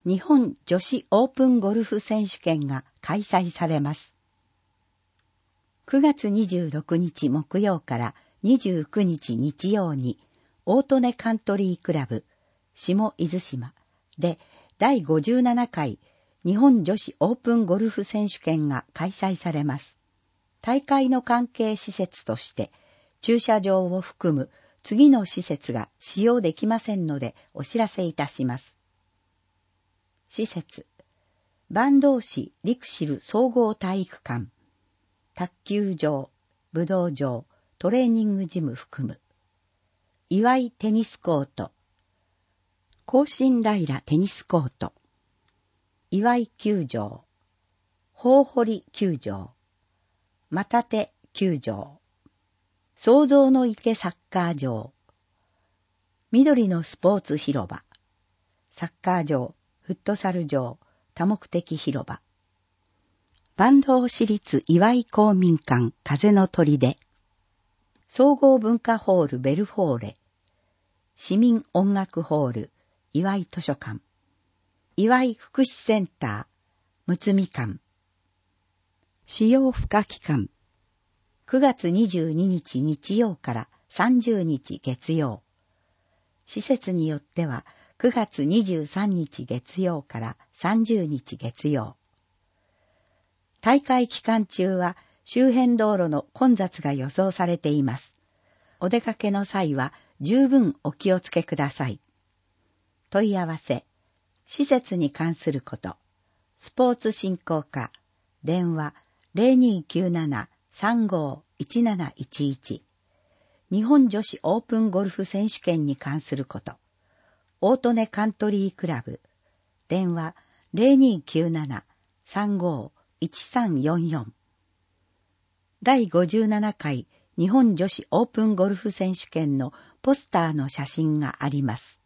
日本女子オープンゴルフ選手権が開催されます。9月26日木曜から29日日曜に、大利根カントリークラブ、下伊豆島で第57回日本女子オープンゴルフ選手権が開催されます。大会の関係施設として、駐車場を含む次の施設が使用できませんのでお知らせいたします。施設、坂東市リクシル総合体育館、卓球場、武道場、トレーニングジム含む、岩井テニスコート、甲信平テニスコート、岩井球場、大堀球場、又手球場、創造の池サッカー場、緑のスポーツ広場、サッカー場、フットサル場、多目的広場、坂東市立岩井公民館風の砦、総合文化ホールベルフォーレ、市民音楽ホール岩井図書館、岩井福祉センターむつみ館、使用不可期間、9月22日日曜から30日月曜。施設によっては9月23日月曜から30日月曜。大会期間中は周辺道路の混雑が予想されています。お出かけの際は十分お気をつけください。問い合わせ、施設に関すること、スポーツ振興課、電話0297-351711、日本女子オープンゴルフ選手権に関すること、大利根カントリークラブ、電話0297-351344、第57回日本女子オープンゴルフ選手権のポスターの写真があります。